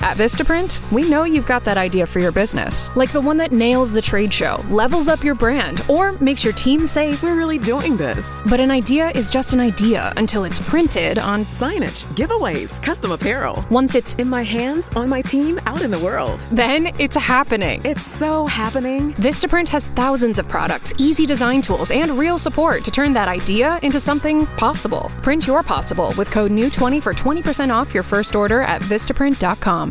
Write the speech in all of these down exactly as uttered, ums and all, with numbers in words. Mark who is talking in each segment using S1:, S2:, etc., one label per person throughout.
S1: At Vistaprint, we know you've got that idea for your business, like the one that nails the trade show, levels up your brand, or makes your team say,
S2: "We're really doing this."
S1: But an idea is just an idea until it's printed on
S2: signage, giveaways, custom apparel.
S1: Once it's
S2: in my hands, on my team, out in the world.
S1: Then it's happening.
S2: It's so happening.
S1: Vistaprint has thousands of products, easy design tools, and real support to turn that idea into something possible. Print your possible with code N E W twenty for twenty percent off your first order at Vistaprint dot com.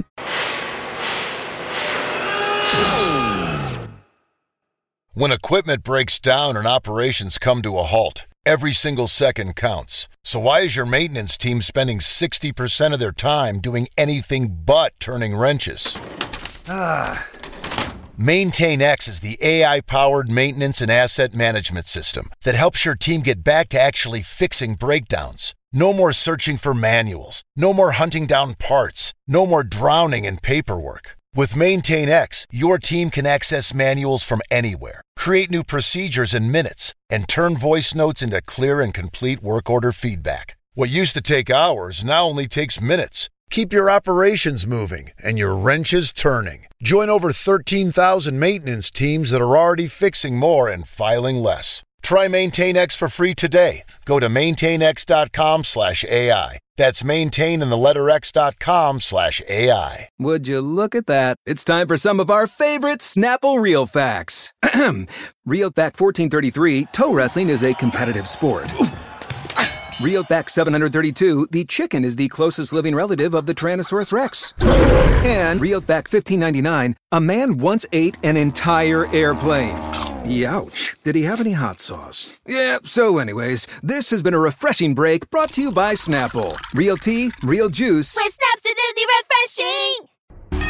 S3: When equipment breaks down and operations come to a halt, every single second counts. So why is your maintenance team spending sixty percent of their time doing anything but turning wrenches? Ah. MaintainX is the A I-powered maintenance and asset management system that helps your team get back to actually fixing breakdowns. No more searching for manuals. No more hunting down parts. No more drowning in paperwork. With MaintainX, your team can access manuals from anywhere, create new procedures in minutes, and turn voice notes into clear and complete work order feedback. What used to take hours now only takes minutes. Keep your operations moving and your wrenches turning. Join over thirteen thousand maintenance teams that are already fixing more and filing less. Try MaintainX for free today. Go to maintainx.com slash AI. That's maintain in the letter X dot com slash AI.
S4: Would you look at that? It's time for some of our favorite Snapple Real Facts. Real Fact fourteen thirty-three, toe wrestling is a competitive sport. Real Fact seven hundred thirty-two, the chicken is the closest living relative of the Tyrannosaurus Rex. And Real Fact fifteen ninety-nine, a man once ate an entire airplane. Youch. Did he have any hot sauce? Yeah, so anyways, this has been a refreshing break brought to you by Snapple. Real tea, real juice.
S5: With Snaps, it's refreshing!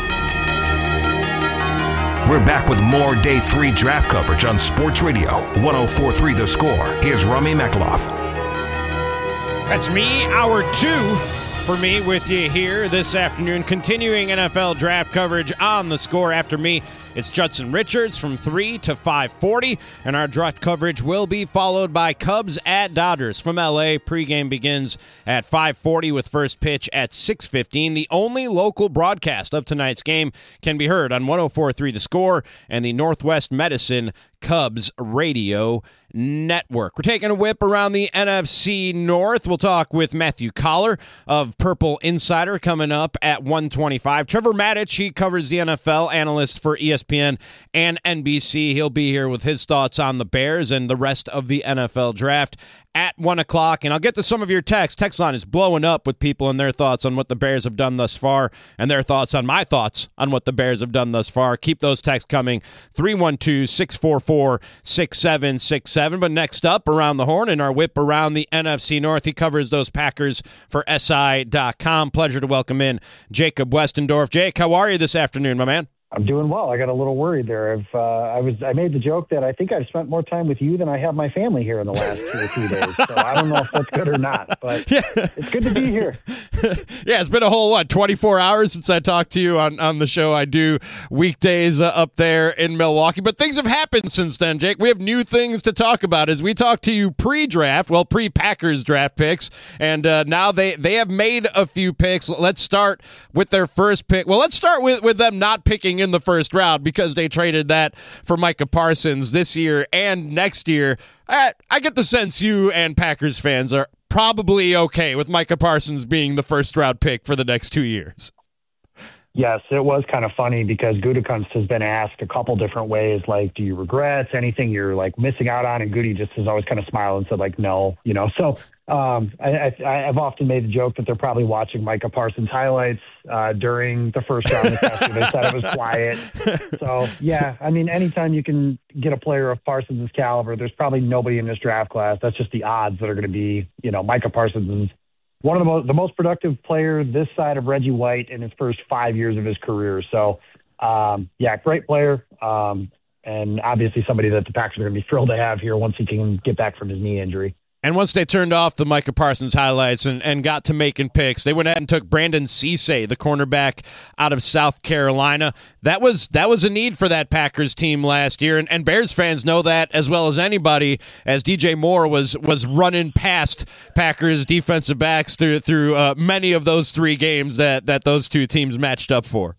S6: We're back with more Day three draft coverage on Sports Radio, one oh four point three The Score. Here's Rami Mekloff.
S7: That's me, hour two for me with you here this afternoon. Continuing N F L draft coverage on The Score. After me, it's Judson Richards from three to five forty, and our draft coverage will be followed by Cubs at Dodgers from L A. Pregame begins at five forty with first pitch at six fifteen. The only local broadcast of tonight's game can be heard on one oh four point three The Score and the Northwest Medicine Cubs Radio Network. We're taking a whip around the N F C North. We'll talk with Matthew Collar of Purple Insider coming up at one twenty-five. Trevor Maddich, he covers the N F L, analyst for E S P N and N B C. He'll be here with his thoughts on the Bears and the rest of the N F L draft at one o'clock, and I'll get to some of your texts. Text line is blowing up with people and their thoughts on what the Bears have done thus far and their thoughts on my thoughts on what the Bears have done thus far. Keep those texts coming, three one two, six four four, six seven six seven. But next up, around the horn in our whip around the N F C North, he covers those Packers for S I dot com. Pleasure to welcome in Jacob Westendorf. Jake, how are you this afternoon, my man?
S8: I'm doing well. I got a little worried there. I've, uh, I was I made the joke that I think I've spent more time with you than I have my family here in the last two or three days. So I don't know if that's good or not, but yeah. It's good to be here.
S7: Yeah, it's been a whole, what, twenty-four hours since I talked to you on, on the show I do weekdays uh, up there in Milwaukee. But things have happened since then, Jake. We have new things to talk about as we talk to you pre-draft, well, pre-Packers draft picks, and uh, now they, they have made a few picks. Let's start with their first pick. Well, let's start with, with them not picking in the first round because they traded that for Micah Parsons this year and next year. I, I get the sense you and Packers fans are probably okay with Micah Parsons being the first round pick for the next two years.
S8: Yes, it was kind of funny because Gutekunst has been asked a couple different ways, like, do you regret anything you're like missing out on? And Goody just has always kind of smiled and said like, no, you know, so um, I, I, I've often made the joke that they're probably watching Micah Parsons highlights uh, during the first round of testing. They said it was quiet. So yeah, I mean, anytime you can get a player of Parsons' caliber, there's probably nobody in this draft class. That's just the odds that are going to be, you know, Micah Parsons is one of the most, the most productive player this side of Reggie White in his first five years of his career. So, um, yeah, great player. Um, and obviously somebody that the Packers are going to be thrilled to have here once he can get back from his knee injury.
S7: And once they turned off the Micah Parsons highlights and, and got to making picks, they went ahead and took Brandon Cisse, the cornerback out of South Carolina. That was that was a need for that Packers team last year, and, and Bears fans know that as well as anybody, as D J Moore was was running past Packers defensive backs through through uh, many of those three games that, that those two teams matched up for.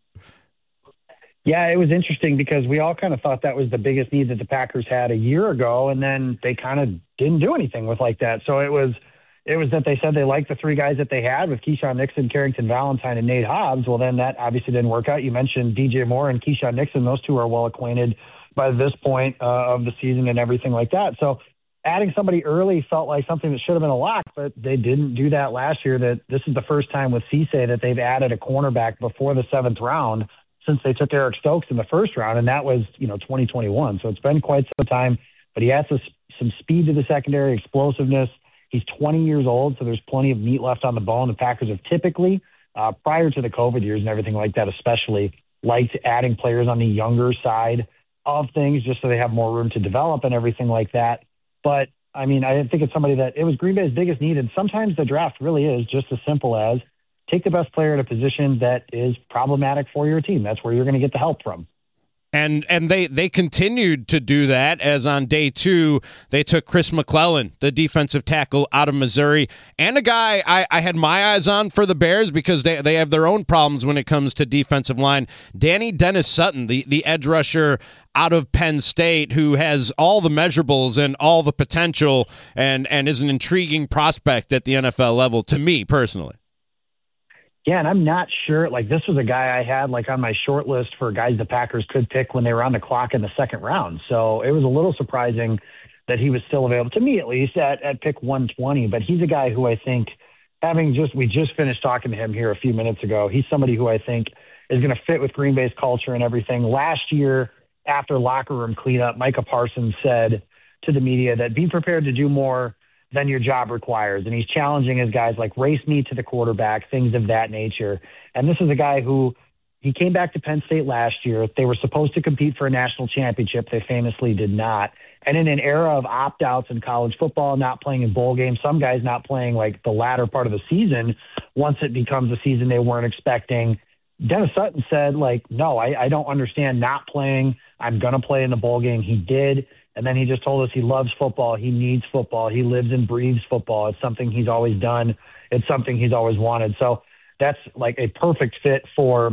S8: Yeah, it was interesting because we all kind of thought that was the biggest need that the Packers had a year ago, and then they kind of didn't do anything with like that. So it was it was that they said they liked the three guys that they had with Keyshawn Nixon, Carrington Valentine, and Nate Hobbs. Well, then that obviously didn't work out. You mentioned D J Moore and Keyshawn Nixon. Those two are well acquainted by this point uh, of the season and everything like that. So adding somebody early felt like something that should have been a lock, but they didn't do that last year. That this is the first time with Cisse that they've added a cornerback before the seventh round since they took Eric Stokes in the first round, and that was, you know, twenty twenty-one. So it's been quite some time, but he has some, some speed to the secondary, explosiveness. He's twenty years old, so there's plenty of meat left on the bone. The Packers have typically, uh, prior to the COVID years and everything like that, especially liked adding players on the younger side of things just so they have more room to develop and everything like that. But, I mean, I think it's somebody that it was Green Bay's biggest need, and sometimes the draft really is just as simple as take the best player at a position that is problematic for your team. That's where you're going to get the help from.
S7: And and they, they continued to do that, as on day two, they took Chris McClellan, the defensive tackle out of Missouri, and a guy I, I had my eyes on for the Bears because they, they have their own problems when it comes to defensive line. Danny Dennis Sutton, the, the edge rusher out of Penn State, who has all the measurables and all the potential and, and is an intriguing prospect at the N F L level to me personally.
S8: Yeah, and I'm not sure, like this was a guy I had like on my short list for guys the Packers could pick when they were on the clock in the second round. So it was a little surprising that he was still available, to me at least, at, at pick one twenty. But he's a guy who I think, having just, we just finished talking to him here a few minutes ago, he's somebody who I think is going to fit with Green Bay's culture and everything. Last year, after locker room cleanup, Micah Parsons said to the media that be prepared to do more than your job requires. And he's challenging his guys like race me to the quarterback, things of that nature. And this is a guy who, he came back to Penn State last year. They were supposed to compete for a national championship. They famously did not. And in an era of opt-outs in college football, not playing in bowl games, some guys not playing like the latter part of the season, once it becomes a season they weren't expecting, Dennis Sutton said, like, no, I, I don't understand not playing. I'm going to play in the bowl game. He did. And then he just told us he loves football. He needs football. He lives and breathes football. It's something he's always done. It's something he's always wanted. So that's like a perfect fit for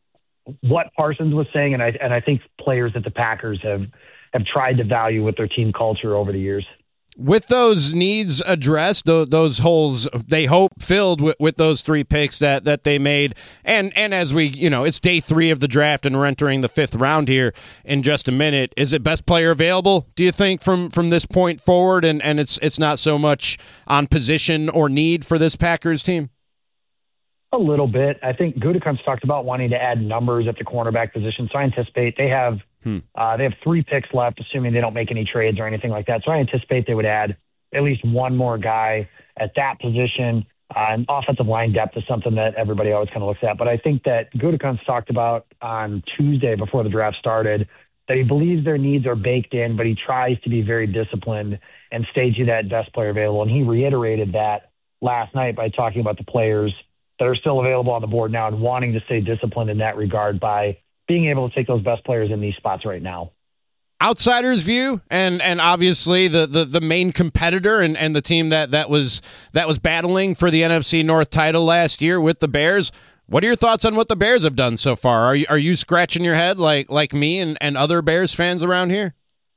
S8: what Parsons was saying. And I, and I think players that the Packers have, have tried to value with their team culture over the years.
S7: With those needs addressed, those, those holes they hope filled with, with those three picks that, that they made, and and as we, you know, it's day three of the draft and we're entering the fifth round here in just a minute. Is it best player available, do you think, from, from this point forward, and, and it's it's not so much on position or need for this Packers team?
S8: A little bit. I think Gutekunst talked about wanting to add numbers at the cornerback position, so I anticipate they have Hmm. Uh, they have three picks left, assuming they don't make any trades or anything like that. So I anticipate they would add at least one more guy at that position. Uh, and offensive line depth is something that everybody always kind of looks at. But I think that Gutekunst talked about on Tuesday before the draft started that he believes their needs are baked in, but he tries to be very disciplined and stage you that best player available. And he reiterated that last night by talking about the players that are still available on the board now and wanting to stay disciplined in that regard by being able to take those best players in these spots right now.
S7: Outsider's view, and and obviously the, the, the main competitor and, and the team that, that was that was battling for the N F C North title last year with the Bears. What are your thoughts on what the Bears have done so far? Are you are you scratching your head like like me and, and other Bears fans around here?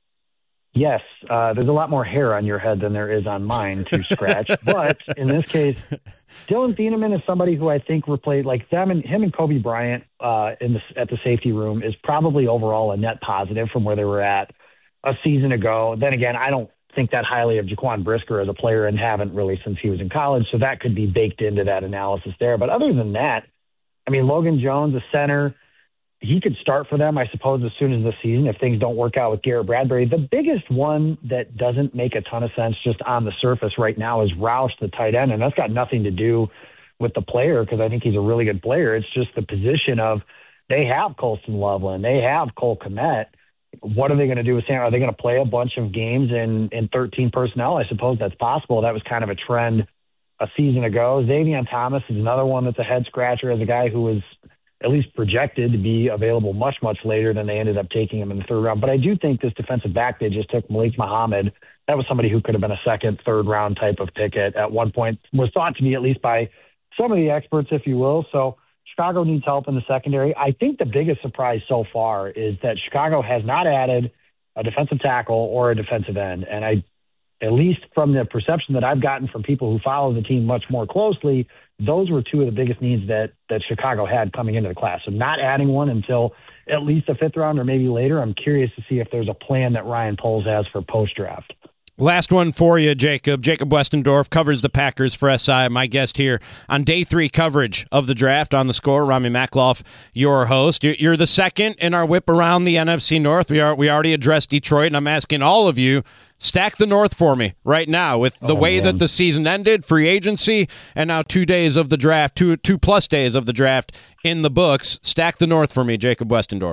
S8: Yes, uh, there's a lot more hair on your head than there is on mine to scratch. But in this case, Dylan Thieneman is somebody who I think replayed like them and him and Kobe Bryant uh, in the, at the safety room is probably overall a net positive from where they were at a season ago. Then again, I don't think that highly of Jaquan Brisker as a player and haven't really since he was in college. So that could be baked into that analysis there. But other than that, I mean, Logan Jones, a center, he could start for them, I suppose, as soon as the season if things don't work out with Garrett Bradbury. The biggest one that doesn't make a ton of sense just on the surface right now is Roush, the tight end, and that's got nothing to do with the player because I think he's a really good player. It's just the position of they have Colston Loveland, they have Cole Kmet, what are they going to do with Sam? Are they going to play a bunch of games in, in thirteen personnel? I suppose that's possible. That was kind of a trend a season ago. Xavier Thomas is another one that's a head scratcher as a guy who was at least projected to be available much, much later than they ended up taking him in the third round. But I do think this defensive back they just took, Malik Muhammad, that was somebody who could have been a second, third round type of pick at, at one point, was thought to be at least by some of the experts, if you will. So Chicago needs help in the secondary. I think the biggest surprise so far is that Chicago has not added a defensive tackle or a defensive end. And I, at least from the perception that I've gotten from people who follow the team much more closely, those were two of the biggest needs that, that Chicago had coming into the class. So not adding one until at least the fifth round or maybe later. I'm curious to see if there's a plan that Ryan Poles has for post-draft.
S7: Last one for you, Jacob. Jacob Westendorf covers the Packers for S I. My guest here on day three coverage of the draft on the Score. Rami Makloff, your host. You're the second in our whip around the N F C North. We are we already addressed Detroit, and I'm asking all of you, stack the North for me right now with the oh, way man. that the season ended, free agency, and now two days of the draft, two two plus days of the draft in the books. Stack the North for me, Jacob Westendorf.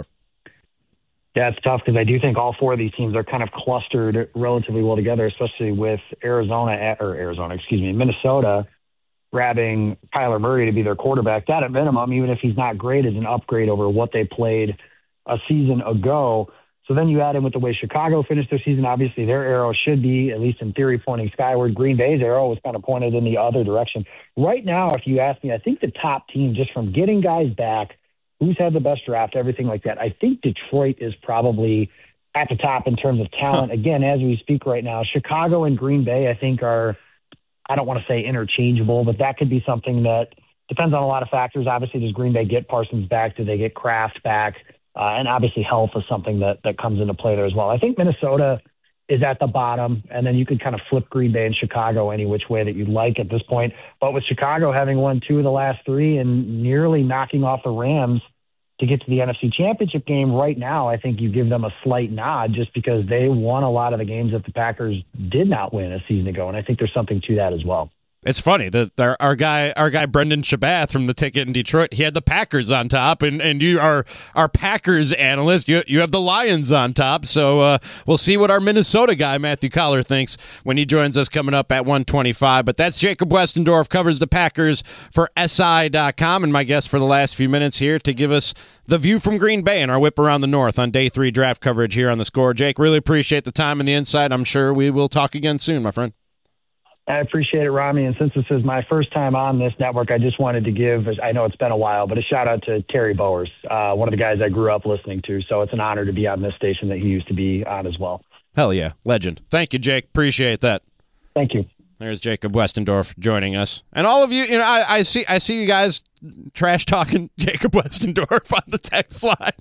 S8: Yeah, it's tough because I do think all four of these teams are kind of clustered relatively well together, especially with Arizona at, or Arizona, excuse me, Minnesota grabbing Kyler Murray to be their quarterback. That at minimum, even if he's not great, is an upgrade over what they played a season ago. So then you add in with the way Chicago finished their season. Obviously, their arrow should be, at least in theory, pointing skyward. Green Bay's arrow was kind of pointed in the other direction. Right now, if you ask me, I think the top team, just from getting guys back, who's had the best draft, everything like that, I think Detroit is probably at the top in terms of talent. Huh. Again, as we speak right now, Chicago and Green Bay, I think, are, I don't want to say interchangeable, but that could be something that depends on a lot of factors. Obviously, does Green Bay get Parsons back? Do they get Kraft back? Uh, and obviously health is something that, that comes into play there as well. I think Minnesota is at the bottom, and then you could kind of flip Green Bay and Chicago any which way that you'd like at this point. But with Chicago having won two of the last three and nearly knocking off the Rams to get to the N F C Championship game right now, I think you give them a slight nod just because they won a lot of the games that the Packers did not win a season ago, and I think there's something to that as well.
S7: It's funny that our, our guy, our guy Brendan Shabath from the Ticket in Detroit, he had the Packers on top, and, and you are our Packers analyst. You you have the Lions on top. So uh, we'll see what our Minnesota guy Matthew Collar thinks when he joins us coming up at one twenty-five. But that's Jacob Westendorf, covers the Packers for S I dot com, and my guest for the last few minutes here to give us the view from Green Bay and our whip around the North on day three draft coverage here on the Score. Jake, really appreciate the time and the insight. I'm sure we will talk again soon, my friend.
S8: I appreciate it, Rami. And since this is my first time on this network, I just wanted to give, I know it's been a while, but a shout out to Terry Bowers, uh, one of the guys I grew up listening to. So it's an honor to be on this station that he used to be on as well.
S7: Hell yeah. Legend. Thank you, Jake. Appreciate that.
S8: Thank you.
S7: There's Jacob Westendorf joining us. And all of you, you know, I, I see I see you guys trash talking Jacob Westendorf on the text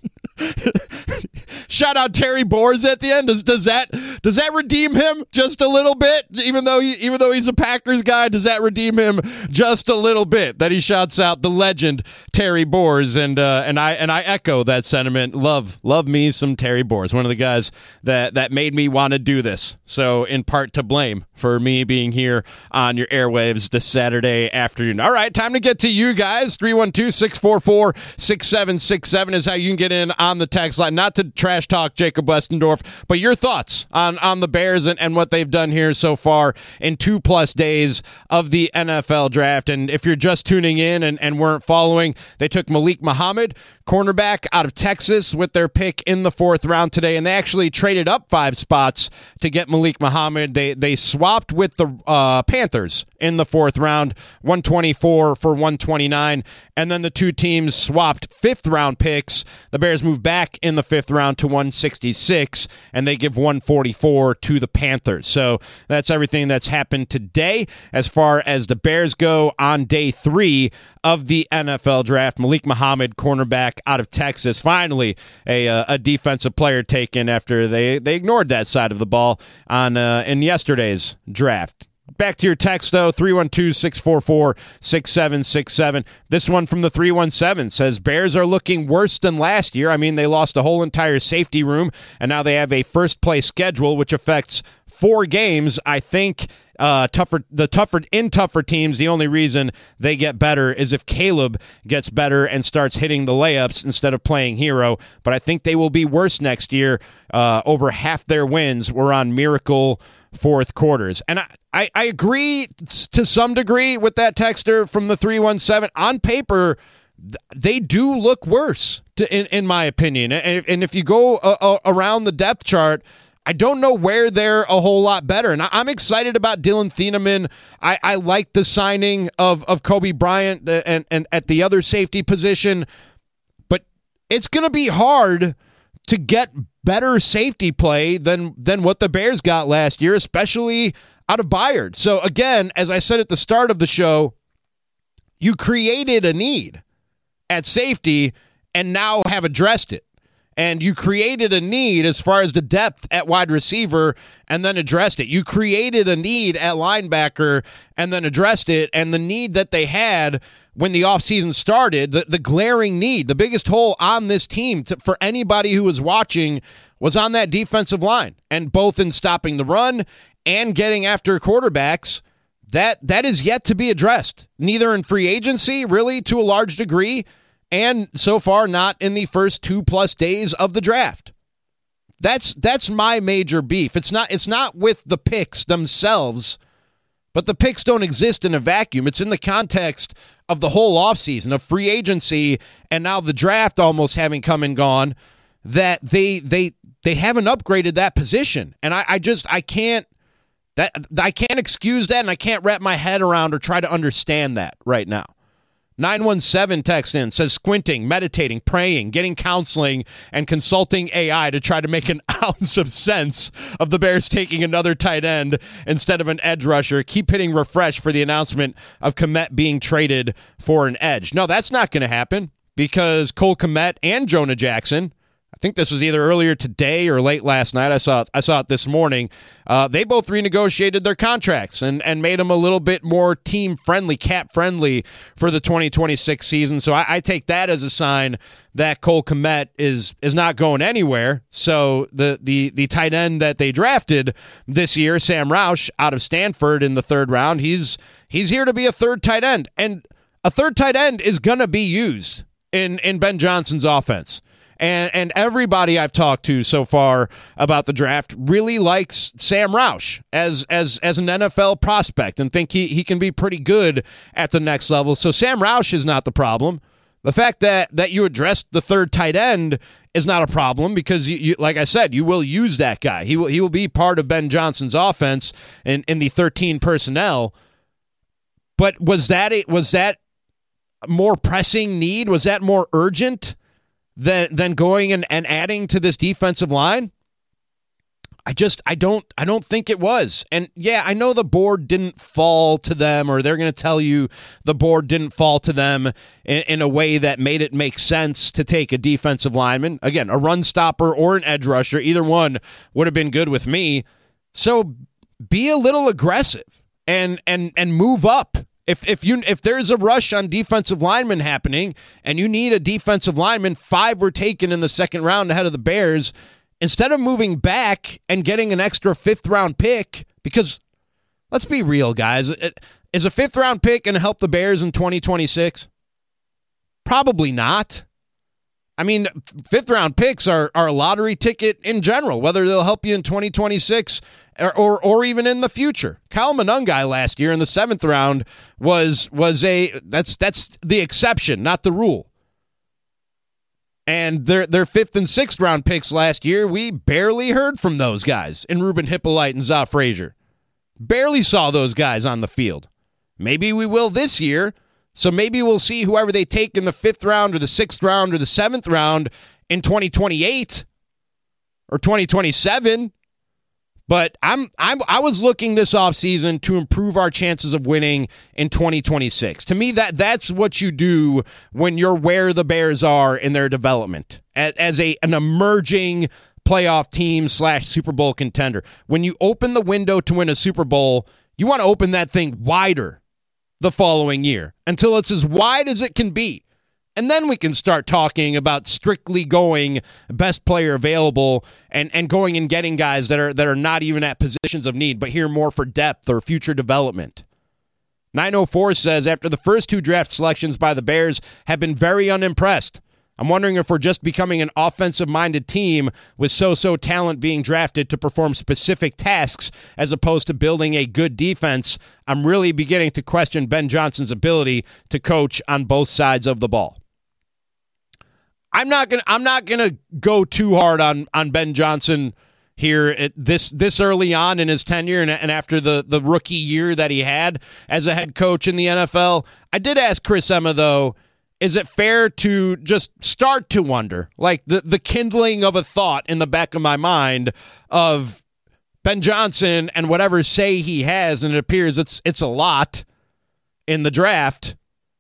S7: line. Shout out Terry Bowers at the end. Does does that does that redeem him just a little bit? Even though he, even though he's a Packers guy, does that redeem him just a little bit? That he shouts out the legend Terry Bowers, and uh, and I and I echo that sentiment. Love love me some Terry Bowers, one of the guys that that made me want to do this. So in part to blame for me being here on your airwaves this Saturday afternoon. All right, time to get to you guys. three one two, six four four, six seven six seven is how you can get in on the text line. Not to trash talk Jacob Westendorf, but your thoughts on, on the Bears and, and what they've done here so far in two plus days of the N F L draft. And if you're just tuning in and, and weren't following, they took Malik Muhammad, cornerback out of Texas, with their pick in the fourth round today, and they actually traded up five spots to get Malik Muhammad. They they swapped with the uh, Panthers in the fourth round, one twenty-four for one twenty-nine, and then the two teams swapped fifth round picks. The Bears move back in the fifth round to one sixty-six, and they give one forty-four to the Panthers. So that's everything that's happened today as far as the Bears go on day three of the N F L draft. Malik Muhammad, cornerback out of Texas, finally a uh, a defensive player taken after they, they ignored that side of the ball on uh, in yesterday's draft. Back to your text, though, three one two, six four four, six seven six seven. This one from the three one seven says, Bears are looking worse than last year. I mean, they lost a whole entire safety room, and now they have a first-place schedule, which affects four games. I think uh, tougher the tougher in tougher teams, the only reason they get better is if Caleb gets better and starts hitting the layups instead of playing hero. But I think they will be worse next year. Uh, over half their wins were on miracle fourth quarters. And I, I, I agree to some degree with that texter from the three one seven. On paper, they do look worse, to, in, in my opinion. And, and if you go uh, uh, around the depth chart, I don't know where they're a whole lot better. And I, I'm excited about Dylan Thieneman. I, I like the signing of, of Kobe Bryant and, and at the other safety position. But it's going to be hard to get better safety play than, than what the Bears got last year, especially out of Byard. So, again, as I said at the start of the show, you created a need at safety and now have addressed it. And you created a need as far as the depth at wide receiver and then addressed it. You created a need at linebacker and then addressed it. And the need that they had when the offseason started, the, the glaring need, the biggest hole on this team to, for anybody who was watching was on that defensive line. And both in stopping the run and getting after quarterbacks, that that is yet to be addressed. Neither in free agency, really, to a large degree, and so far not in the first two plus days of the draft. That's that's my major beef. It's not it's not with the picks themselves, but the picks don't exist in a vacuum. It's in the context of the whole offseason, of free agency, and now the draft almost having come and gone, that they they they haven't upgraded that position. And I, I just I can't that I can't excuse that, and I can't wrap my head around or try to understand that right now. nine one seven text in, says squinting, meditating, praying, getting counseling, and consulting A I to try to make an ounce of sense of the Bears taking another tight end instead of an edge rusher. Keep hitting refresh for the announcement of Kmet being traded for an edge. No, that's not going to happen because Cole Kmet and Jonah Jackson, I think this was either earlier today or late last night. I saw it, I saw it this morning. Uh, they both renegotiated their contracts and, and made them a little bit more team-friendly, cap-friendly for the twenty twenty-six season. So I, I take that as a sign that Cole Kmet is is not going anywhere. So the, the, the tight end that they drafted this year, Sam Roush, out of Stanford in the third round, he's he's here to be a third tight end. And a third tight end is going to be used in, in Ben Johnson's offense. And and everybody I've talked to so far about the draft really likes Sam Roush as as as an N F L prospect and think he, he can be pretty good at the next level. So Sam Roush is not the problem. The fact that, that you addressed the third tight end is not a problem because, you, you like I said, you will use that guy. He will he will be part of Ben Johnson's offense in, in the thirteen personnel. But was that a, was that a more pressing need? Was that more urgent than than going and, and adding to this defensive line? I just I don't I don't think it was. And yeah, I know the board didn't fall to them, or they're going to tell you the board didn't fall to them in, in a way that made it make sense to take a defensive lineman. Again, a run stopper or an edge rusher, either one would have been good with me. So be a little aggressive and and and move up. If if you if there's a rush on defensive linemen happening and you need a defensive lineman, five were taken in the second round ahead of the Bears, instead of moving back and getting an extra fifth round pick, because let's be real, guys, is a fifth round pick going to help the Bears in twenty twenty-six? Probably not. I mean, fifth round picks are, are a lottery ticket in general, whether they'll help you in twenty twenty-six or, or or even in the future. Kyle Monungai last year in the seventh round was was a that's that's the exception, not the rule. And their their fifth and sixth round picks last year, we barely heard from those guys in Ruben Hippolyte and Za Frazier. Barely saw those guys on the field. Maybe we will this year. So maybe we'll see whoever they take in the fifth round or the sixth round or the seventh round in twenty twenty-eight or twenty twenty-seven. But I'm I'm I was looking this offseason to improve our chances of winning in twenty twenty-six. To me, that that's what you do when you're where the Bears are in their development as, as a an emerging playoff team slash Super Bowl contender. When you open the window to win a Super Bowl, you want to open that thing wider the following year until it's as wide as it can be. And then we can start talking about strictly going best player available and, and going and getting guys that are that are not even at positions of need, but here more for depth or future development. nine oh four says, after the first two draft selections by the Bears have been very unimpressed. I'm wondering if we're just becoming an offensive-minded team with so-so talent being drafted to perform specific tasks as opposed to building a good defense. I'm really beginning to question Ben Johnson's ability to coach on both sides of the ball. I'm not gonna. I'm not gonna go too hard on, on Ben Johnson here at this this early on in his tenure and, and after the, the rookie year that he had as a head coach in the N F L. I did ask Chris Emma, though, is it fair to just start to wonder, like the, the kindling of a thought in the back of my mind of Ben Johnson and whatever say he has, and it appears it's it's a lot in the draft.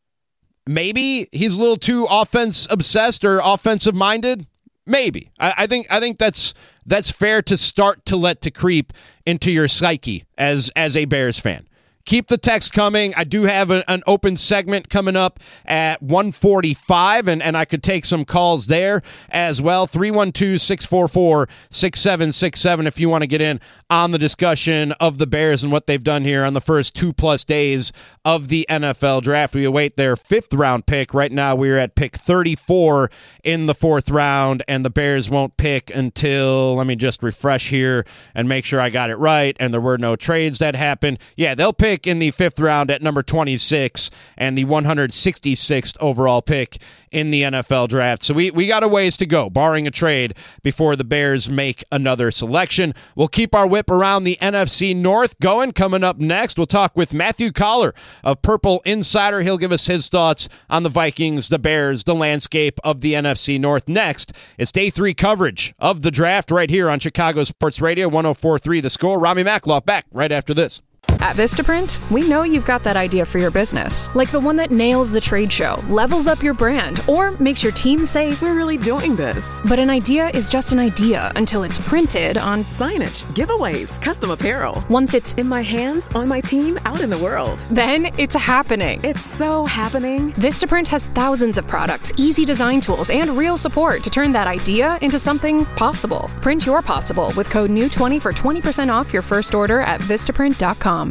S7: Maybe he's a little too offense obsessed or offensive minded. Maybe. I, I think I think that's that's fair to start to let to creep into your psyche as as a Bears fan. Keep the text coming. I do have a, an open segment coming up at one forty-five, and, and I could take some calls there as well. three one two, six four four, six seven six seven if you want to get in on the discussion of the Bears and what they've done here on the first two-plus days of the N F L draft. We await their fifth-round pick. Right now we're at pick thirty-four in the fourth round, and the Bears won't pick until, let me just refresh here and make sure I got it right, and there were no trades that happened. Yeah, they'll pick in the fifth round at number twenty-six and the one hundred sixty-sixth overall pick in the N F L draft. So we, we got a ways to go, barring a trade, before the Bears make another selection. We'll keep our whip around the N F C North going. Coming up next, we'll talk with Matthew Collar of Purple Insider. He'll give us his thoughts on the Vikings, the Bears, the landscape of the N F C North. Next, it's day three coverage of the draft right here on Chicago Sports Radio, one oh four point three The Score. Rami Makloff back right after this.
S1: At Vistaprint, we know you've got that idea for your business, like the one that nails the trade show, levels up your brand, or makes your team say,
S2: "We're really doing this."
S1: But an idea is just an idea until it's printed on
S2: signage, giveaways, custom apparel.
S1: Once it's
S2: in my hands, on my team, out in the world.
S1: Then it's happening.
S2: It's so happening.
S1: Vistaprint has thousands of products, easy design tools, and real support to turn that idea into something possible. Print your possible with code N E W twenty for twenty percent off your first order at Vistaprint dot com.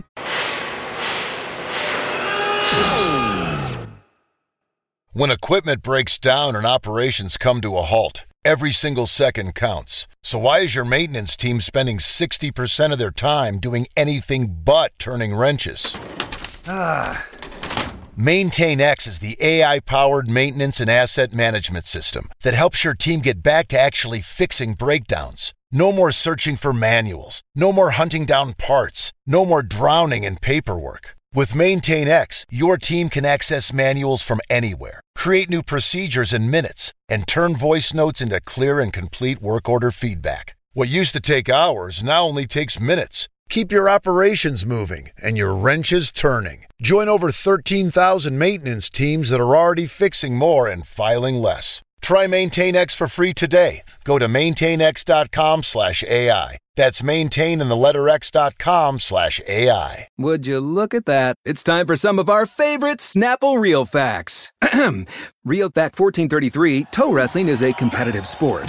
S3: When equipment breaks down and operations come to a halt, every single second counts. So why is your maintenance team spending sixty percent of their time doing anything but turning wrenches? Ah. MaintainX is the A I-powered maintenance and asset management system that helps your team get back to actually fixing breakdowns. No more searching for manuals. No more hunting down parts. No more drowning in paperwork. With MaintainX, your team can access manuals from anywhere, create new procedures in minutes, and turn voice notes into clear and complete work order feedback. What used to take hours now only takes minutes. Keep your operations moving and your wrenches turning. Join over thirteen thousand maintenance teams that are already fixing more and filing less. Try MaintainX for free today. Go to maintainx.com slash AI. That's maintain in the letter X dot com slash AI.
S4: Would you look at that? It's time for some of our favorite Snapple Real Facts. Real Fact fourteen thirty-three, toe wrestling is a competitive sport.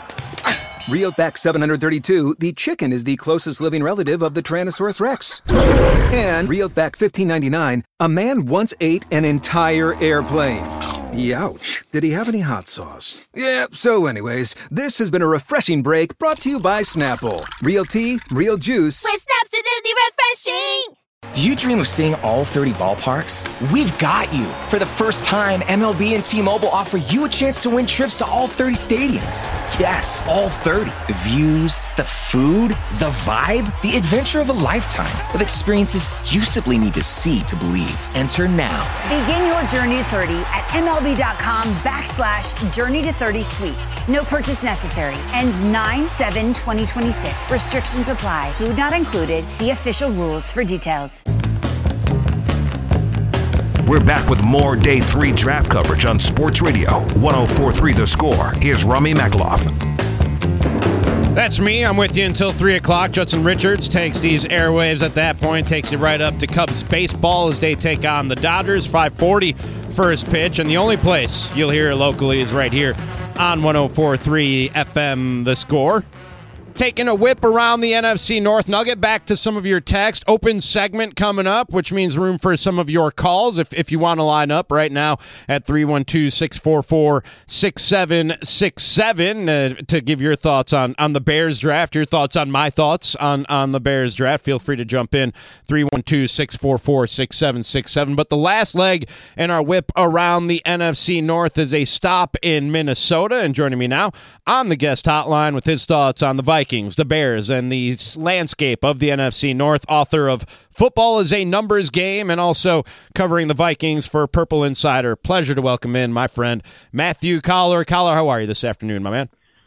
S4: Real Fact seven hundred thirty-two, the chicken is the closest living relative of the Tyrannosaurus Rex. And Real Fact fifteen ninety-nine, a man once ate an entire airplane. Youch. Did he have any hot sauce? Yeah, so anyways, this has been a refreshing break brought to you by Snapple. Real tea, real juice.
S5: With Snapsidity refreshing!
S9: Do you dream of seeing all thirty ballparks? We've got you. For the first time, M L B and T-Mobile offer you a chance to win trips to all thirty stadiums. Yes, all thirty. The views, the food, the vibe, the adventure of a lifetime. With experiences you simply need to see to believe. Enter now.
S10: Begin your journey to thirty at MLB.com backslash journey to thirty sweeps. No purchase necessary. Ends nine seven twenty twenty-six. Restrictions apply. Food not included. See official rules for details.
S6: We're back with more Day three draft coverage on Sports Radio, one oh four point three The Score. Here's Rami Makloff.
S7: That's me. I'm with you until three o'clock. Judson Richards takes these airwaves at that point, takes you right up to Cubs baseball as they take on the Dodgers. five forty First Pitch, and the only place you'll hear it locally is right here on one oh four point three F M The Score. Taking a whip around the N F C North. Now, I'll get back to some of your text. Open segment coming up, which means room for some of your calls if, if you want to line up right now at three one two, six four four, six seven six seven uh, to give your thoughts on, on the Bears draft, your thoughts on my thoughts on, on the Bears draft. Feel free to jump in, three one two, six four four, six seven six seven. But the last leg in our whip around the N F C North is a stop in Minnesota. And joining me now on the guest hotline with his thoughts on the Vikings, Vikings, the Bears, and the landscape of the N F C North, author of Football is a Numbers Game, and also covering the Vikings for Purple Insider. Pleasure to welcome in my friend Matthew Coller. Coller, how are you this afternoon, my man?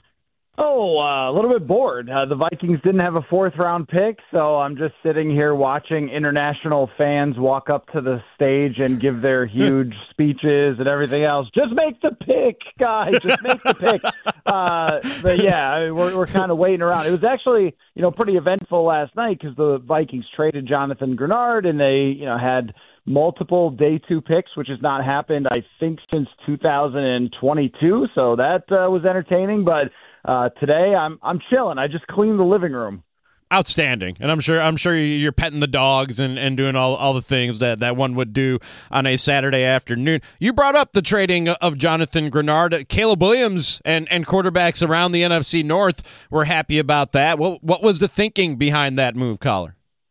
S11: Oh, uh, a little bit bored. Uh, the Vikings didn't have a fourth-round pick, so I'm just sitting here watching international fans walk up to the stage and give their huge speeches and everything else. Just make the pick, guys. Just make the pick. Uh, but, yeah, I mean, we're, we're kind of waiting around. It was actually, you know, pretty eventful last night because the Vikings traded Jonathan Grenard, and they, you know, had multiple day two picks, which has not happened, I think, since two thousand twenty-two. So that uh, was entertaining, but Uh, today, I'm I'm chilling. I just cleaned the living room.
S7: Outstanding, and I'm sure I'm sure you're petting the dogs and, and doing all, all the things that, that one would do on a Saturday afternoon. You brought up the trading of Jonathan Grenard. Caleb Williams and, and quarterbacks around the N F C North were happy about that. What what was the thinking behind that move, Coller?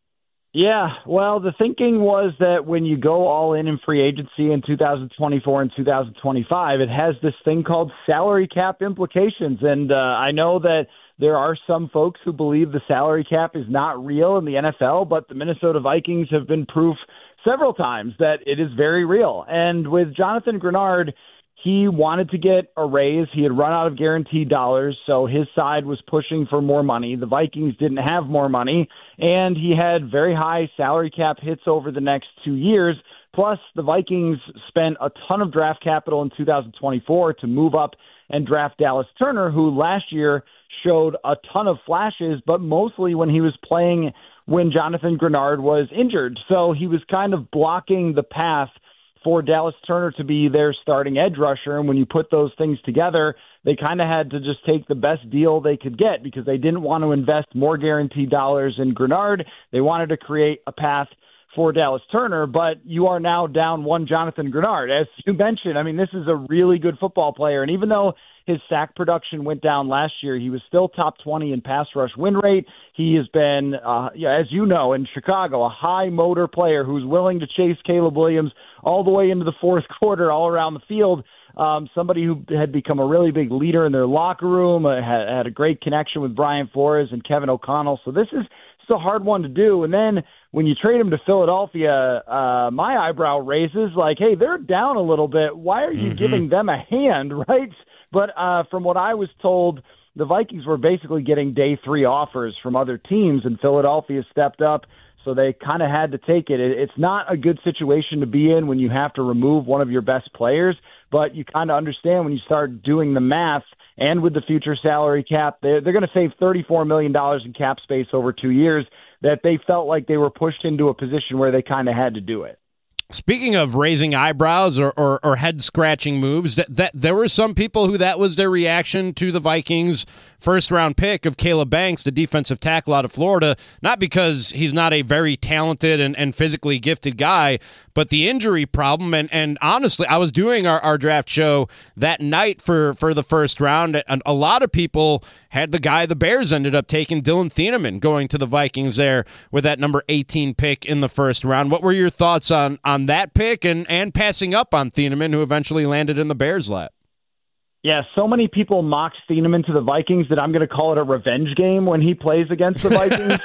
S11: Yeah, well, the thinking was that when you go all in in free agency in two thousand twenty-four and two thousand twenty-five, it has this thing called salary cap implications. And uh, I know that there are some folks who believe the salary cap is not real in the N F L, but the Minnesota Vikings have been proof several times that it is very real. And with Jonathan Grenard, he wanted to get a raise. He had run out of guaranteed dollars, so his side was pushing for more money. The Vikings didn't have more money, and he had very high salary cap hits over the next two years. Plus, the Vikings spent a ton of draft capital in two thousand twenty-four to move up and draft Dallas Turner, who last year showed a ton of flashes, but mostly when he was playing when Jonathan Grenard was injured. So he was kind of blocking the path for Dallas Turner to be their starting edge rusher. And when you put those things together, they kind of had to just take the best deal they could get because they didn't want to invest more guaranteed dollars in Grenard. They wanted to create a path for Dallas Turner, but you are now down one Jonathan Grenard. As you mentioned, I mean, this is a really good football player. And even though his sack production went down last year, he was still top twenty in pass rush win rate. He has been, uh, yeah, as you know, in Chicago, a high motor player who's willing to chase Caleb Williams all the way into the fourth quarter, all around the field. Um, somebody who had become a really big leader in their locker room, uh, had, had a great connection with Brian Flores and Kevin O'Connell. So this is it's a hard one to do. And then when you trade him to Philadelphia, uh, my eyebrow raises like, hey, they're down a little bit. Why are you mm-hmm. giving them a hand, right? But uh, from what I was told, the Vikings were basically getting day three offers from other teams, and Philadelphia stepped up, so they kind of had to take it. it. It's not a good situation to be in when you have to remove one of your best players, but you kind of understand when you start doing the math, and with the future salary cap, they're, they're going to save thirty-four million dollars in cap space over two years, that they felt like they were pushed into a position where they kind of had to do it.
S7: Speaking of raising eyebrows or, or, or head-scratching moves, that, that there were some people who that was their reaction to the Vikings' first-round pick of Caleb Banks, the defensive tackle out of Florida, not because he's not a very talented and, and physically gifted guy, but the injury problem. And, and honestly, I was doing our, our draft show that night for, for the first round, and a lot of people had the guy the Bears ended up taking, Dylan Thieneman, going to the Vikings there with that number eighteen pick in the first round. What were your thoughts on, on that pick and, and passing up on Thieneman, who eventually landed in the Bears' lap?
S11: Yeah, so many people mock Thieneman to the Vikings that I'm going to call it a revenge game when he plays against the Vikings.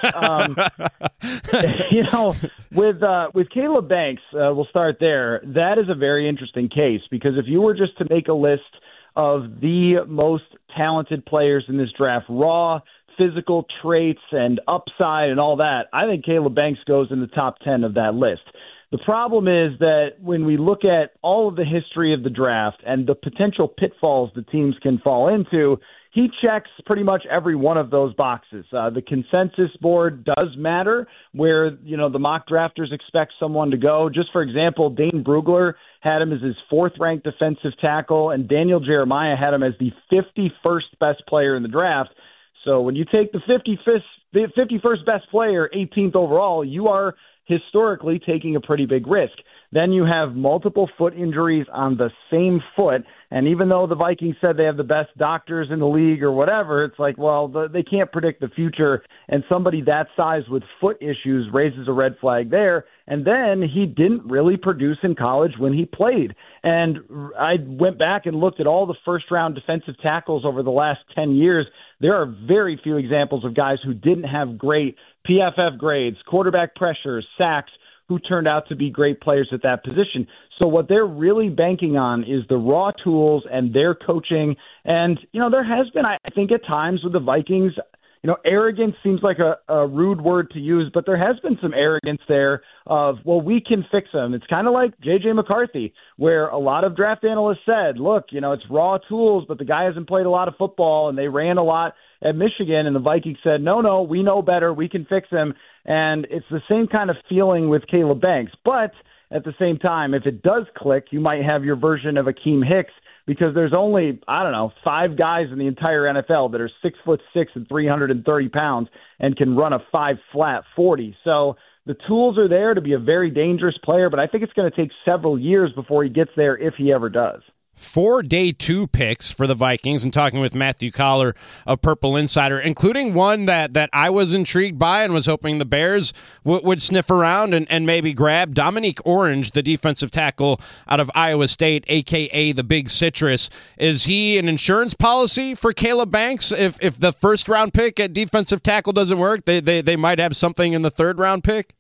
S11: um, you know, with uh, with Caleb Banks, uh, we'll start there. That is a very interesting case because if you were just to make a list of the most talented players in this draft, raw physical traits and upside and all that, I think Caleb Banks goes in the top ten of that list. The problem is that when we look at all of the history of the draft and the potential pitfalls the teams can fall into, he checks pretty much every one of those boxes. Uh, the consensus board does matter, where, you know, the mock drafters expect someone to go. Just for example, Dane Brugler had him as his fourth-ranked defensive tackle, and Daniel Jeremiah had him as the fifty-first best player in the draft. So when you take the fifty-fifth, the fifty-first best player, eighteenth overall, you are historically taking a pretty big risk. Then you have multiple foot injuries on the same foot. And even though the Vikings said they have the best doctors in the league or whatever, it's like, well, the, they can't predict the future. And somebody that size with foot issues raises a red flag there. And then he didn't really produce in college when he played. And I went back and looked at all the first-round defensive tackles over the last ten years. There are very few examples of guys who didn't have great P F F grades, quarterback pressures, sacks, who turned out to be great players at that position. So what they're really banking on is the raw tools and their coaching. And, you know, there has been, I think at times with the Vikings, you know, arrogance seems like a, a rude word to use, but there has been some arrogance there of, well, we can fix them. It's kind of like J J McCarthy, where a lot of draft analysts said, look, you know, it's raw tools, but the guy hasn't played a lot of football, and they ran a lot at Michigan, and the Vikings said, no, no, we know better, we can fix him. And it's the same kind of feeling with Caleb Banks. But at the same time, if it does click, you might have your version of Akeem Hicks, because there's only, I don't know, five guys in the entire N F L that are six foot six and three hundred thirty pounds and can run a five flat forty. So the tools are there to be a very dangerous player, but I think it's going to take several years before he gets there, if he ever does.
S7: Four day two picks for the Vikings, and talking with Matthew Collar of Purple Insider, including one that, that I was intrigued by and was hoping the Bears w- would sniff around and, and maybe grab. Dominique Orange, the defensive tackle out of Iowa State, a k a the Big Citrus. Is he an insurance policy for Caleb Banks? If if the first round pick at defensive tackle doesn't work, they, they, they might have something in the third round pick?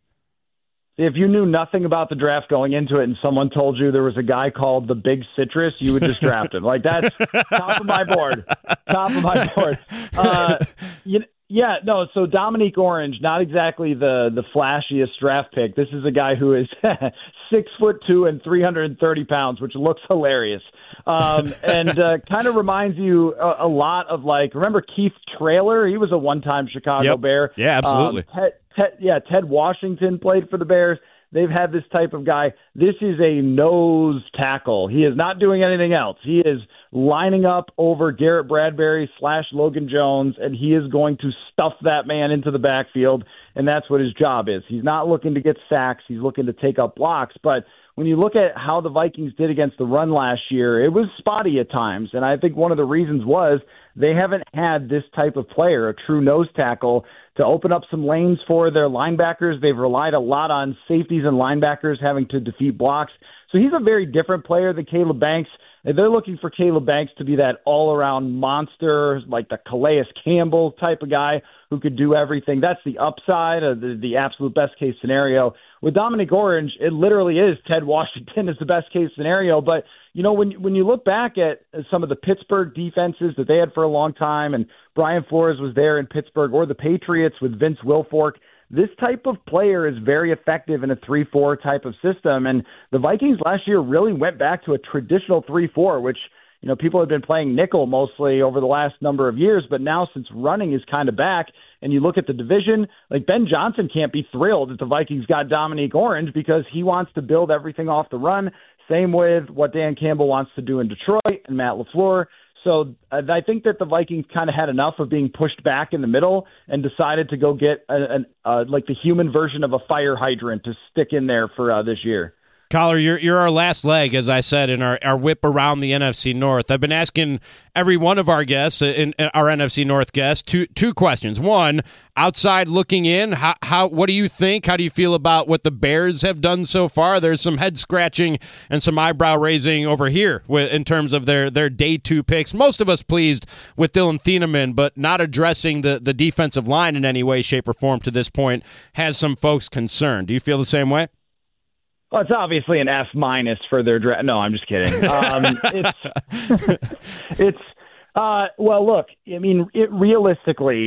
S11: If you knew nothing about the draft going into it and someone told you there was a guy called the Big Citrus, you would just draft him. Like, that's top of my board. Top of my board. Uh, you, yeah, no, so Dominique Orange, not exactly the, the flashiest draft pick. This is a guy who is six foot two and three hundred thirty pounds, which looks hilarious. Um, and uh, kind of reminds you a, a lot of, like, remember Keith Traylor? He was a one-time Chicago
S7: yep.
S11: Bear.
S7: Yeah, absolutely.
S11: Um, Ted, Ted, yeah, Ted Washington played for the Bears. They've had this type of guy. This is a nose tackle. He is not doing anything else. He is lining up over Garrett Bradbury slash Logan Jones, and he is going to stuff that man into the backfield, and that's what his job is. He's not looking to get sacks. He's looking to take up blocks. But when you look at how the Vikings did against the run last year, it was spotty at times, and I think one of the reasons was they haven't had this type of player, a true nose tackle, to open up some lanes for their linebackers. They've relied a lot on safeties and linebackers having to defeat blocks. So he's a very different player than Caleb Banks. They're looking for Caleb Banks to be that all-around monster, like the Calais Campbell type of guy who could do everything. That's the upside, of the, the absolute best-case scenario. With Dominique Orange, it literally is Ted Washington is the best-case scenario. But, you know, when when you look back at some of the Pittsburgh defenses that they had for a long time, and Brian Flores was there in Pittsburgh, or the Patriots with Vince Wilfork, this type of player is very effective in a three four type of system. And the Vikings last year really went back to a traditional three four, which, you know, people have been playing nickel mostly over the last number of years. But now, since running is kind of back, and you look at the division, like Ben Johnson can't be thrilled that the Vikings got Dominique Orange, because he wants to build everything off the run. Same with what Dan Campbell wants to do in Detroit and Matt LaFleur. So uh, I think that the Vikings kind of had enough of being pushed back in the middle and decided to go get a, a, uh, like the human version of a fire hydrant to stick in there for uh, this year.
S7: Collar, you're you're our last leg, as I said, in our, our whip around the N F C North. I've been asking every one of our guests, in, in our N F C North guests, two two questions. One, outside looking in, how, how what do you think? How do you feel about what the Bears have done so far? There's some head scratching and some eyebrow raising over here with, in terms of their, their day two picks. Most of us pleased with Dylan Thieneman, but not addressing the, the defensive line in any way, shape, or form to this point has some folks concerned. Do you feel the same way?
S11: Well, it's obviously an F minus for their draft. No, I'm just kidding. Um, it's, it's uh, well, look, I mean, it, realistically,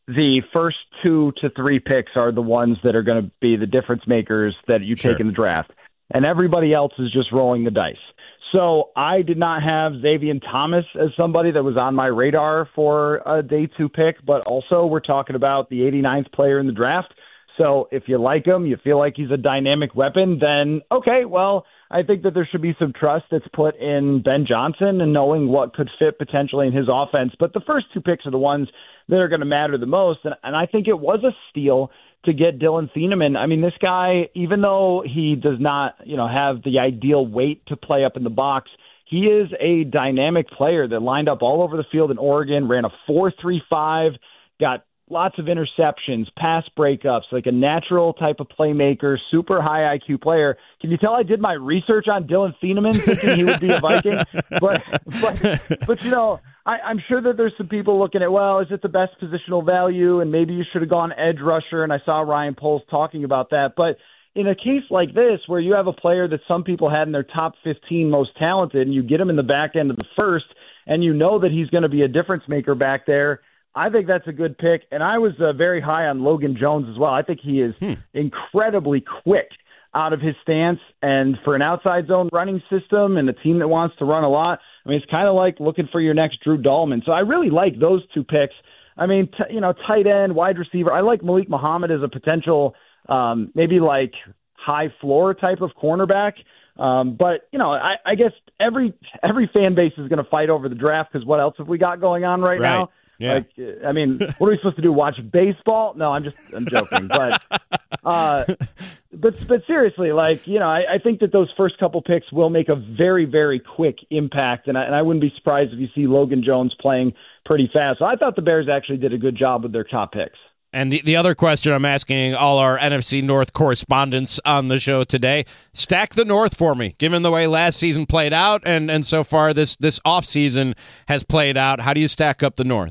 S11: the first two to three picks are the ones that are going to be the difference makers that you
S7: Sure.
S11: take in the draft. And everybody else is just rolling the dice. So I did not have Xavier Thomas as somebody that was on my radar for a day two pick, but also we're talking about the eighty-ninth player in the draft. So if you like him, you feel like he's a dynamic weapon, then okay, well, I think that there should be some trust that's put in Ben Johnson and knowing what could fit potentially in his offense. But the first two picks are the ones that are going to matter the most. And, and I think it was a steal to get Dylan Thieneman. I mean, this guy, even though he does not, you know, have the ideal weight to play up in the box, he is a dynamic player that lined up all over the field in Oregon, ran a four three five, got lots of interceptions, pass breakups, like a natural type of playmaker, super high I Q player. Can you tell I did my research on Dylan Thieneman thinking he would be a Viking? But, but, but you know, I, I'm sure that there's some people looking at, well, is it the best positional value? And maybe you should have gone edge rusher. And I saw Ryan Poles talking about that. But in a case like this, where you have a player that some people had in their top fifteen most talented, and you get him in the back end of the first, and you know that he's going to be a difference maker back there, I think that's a good pick. And I was uh, very high on Logan Jones as well. I think he is hmm. incredibly quick out of his stance. And for an outside zone running system and a team that wants to run a lot, I mean, it's kind of like looking for your next Drew Dahlman. So I really like those two picks. I mean, t- you know, tight end, wide receiver. I like Malik Muhammad as a potential um, maybe like high floor type of cornerback. Um, but, you know, I, I guess every every fan base is going to fight over the draft because what else have we got going on right,
S7: right.
S11: now?
S7: Yeah.
S11: Like, I mean, what are we supposed to do? Watch baseball? No, I'm just, I'm joking. But, uh, but, but seriously, like, you know, I, I think that those first couple picks will make a very, very quick impact. And I, and I wouldn't be surprised if you see Logan Jones playing pretty fast. So I thought the Bears actually did a good job with their top picks.
S7: And the, the other question I'm asking all our N F C North correspondents on the show today, stack the North for me, given the way last season played out and, and so far this, this offseason has played out. How do you stack up the North?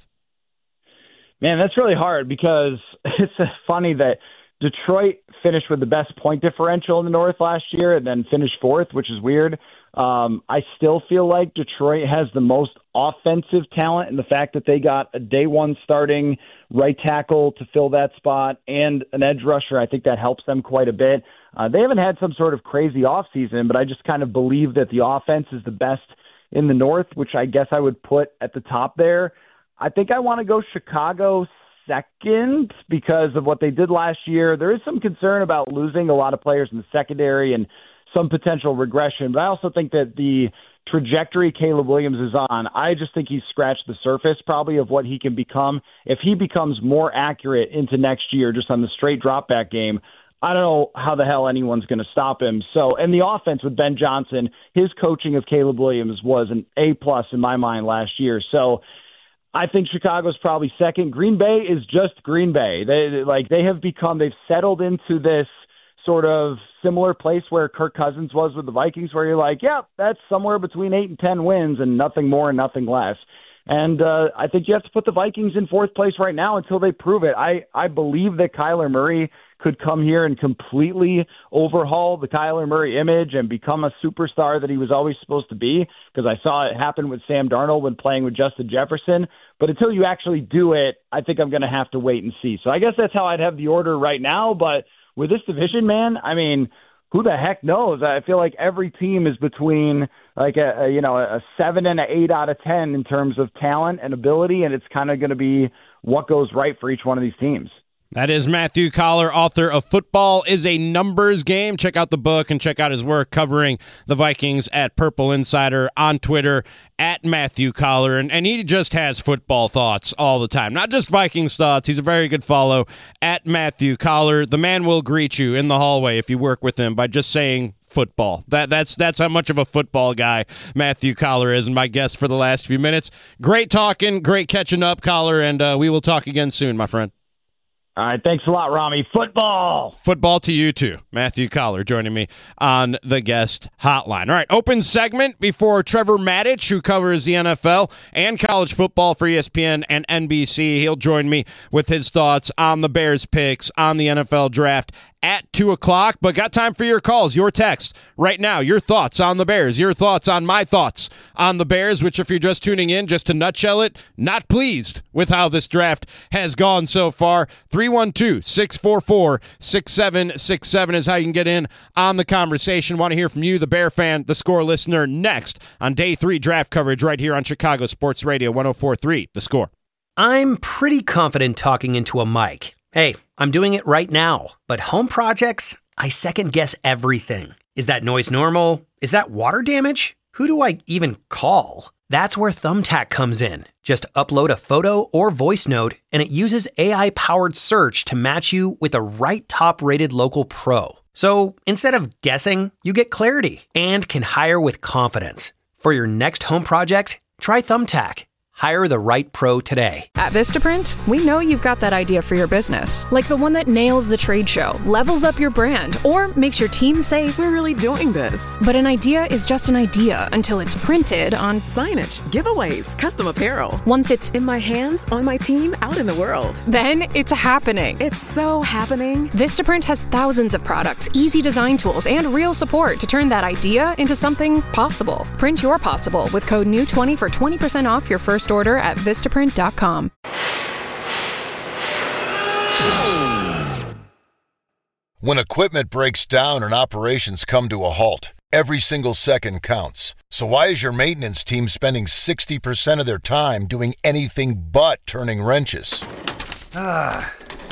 S11: Man, that's really hard because it's funny that Detroit finished with the best point differential in the North last year and then finished fourth, which is weird. Um, I still feel like Detroit has the most offensive talent in the fact that they got a day one starting right tackle to fill that spot and an edge rusher. I think that helps them quite a bit. Uh, they haven't had some sort of crazy offseason, but I just kind of believe that the offense is the best in the North, which I guess I would put at the top there. I think I want to go Chicago second because of what they did last year. There is some concern about losing a lot of players in the secondary and some potential regression, but I also think that the trajectory Caleb Williams is on, I just think he's scratched the surface probably of what he can become. If he becomes more accurate into next year just on the straight drop back game, I don't know how the hell anyone's going to stop him. So, and the offense with Ben Johnson, his coaching of Caleb Williams was an A plus in my mind last year. So I think Chicago's probably second. Green Bay is just Green Bay. They like they have become, they've settled into this sort of similar place where Kirk Cousins was with the Vikings, where you're like, yeah, that's somewhere between eight and ten wins and nothing more and nothing less. And uh, I think you have to put the Vikings in fourth place right now until they prove it. I, I believe that Kyler Murray could come here and completely overhaul the Kyler Murray image and become a superstar that he was always supposed to be, because I saw it happen with Sam Darnold when playing with Justin Jefferson. But until you actually do it, I think I'm going to have to wait and see. So I guess that's how I'd have the order right now. But with this division, man, I mean, who the heck knows? I feel like every team is between like a, a you know a seven and an eight out of ten in terms of talent and ability, and it's kind of going to be what goes right for each one of these teams.
S7: That is Matthew Coller, author of Football is a Numbers Game. Check out the book and check out his work covering the Vikings at Purple Insider, on Twitter at Matthew Coller. And, and he just has football thoughts all the time, not just Vikings thoughts. He's a very good follow at Matthew Coller. The man will greet you in the hallway if you work with him by just saying football. That that's that's how much of a football guy Matthew Coller is, and my guest for the last few minutes. Great talking, great catching up, Coller, and uh, we will talk again soon, my friend.
S11: All right, thanks a lot, Rami. Football.
S7: Football to you, too. Matthew Collar joining me on the guest hotline. All right, open segment before Trevor Maddich, who covers the N F L and college football for E S P N and N B C. He'll join me with his thoughts on the Bears picks, on the N F L draft at two o'clock. But got time for your calls, your text right now. Your thoughts on the Bears, your thoughts on my thoughts on the Bears, which if you're just tuning in, just to nutshell it, not pleased with how this draft has gone so far. three one two, six four four, six seven six seven is how you can get in on the conversation. Want to hear from you, the Bear fan, the Score listener, next on day three draft coverage right here on Chicago Sports Radio one oh four point three, The Score.
S12: I'm pretty confident talking into a mic. Hey, I'm doing it right now. But home projects, I second guess everything. Is that noise normal? Is that water damage? Who do I even call? That's where Thumbtack comes in. Just upload a photo or voice note, and it uses A I-powered search to match you with the right top-rated local pro. So instead of guessing, you get clarity and can hire with confidence. For your next home project, try Thumbtack. Hire the right pro today.
S1: At Vistaprint, we know you've got that idea for your business, like the one that nails the trade show, levels up your brand, or makes your team say,
S2: "We're really doing this."
S1: But an idea is just an idea until it's printed on
S2: signage, giveaways, custom apparel.
S1: Once it's
S2: in my hands, on my team, out in the world.
S1: Then it's happening.
S2: It's so happening.
S1: Vistaprint has thousands of products, easy design tools, and real support to turn that idea into something possible. Print your possible with code new twenty for twenty percent off your first order at Vistaprint dot com.
S3: When equipment breaks down and operations come to a halt, every single second counts. So why is your maintenance team spending sixty percent of their time doing anything but turning wrenches?
S13: Ah.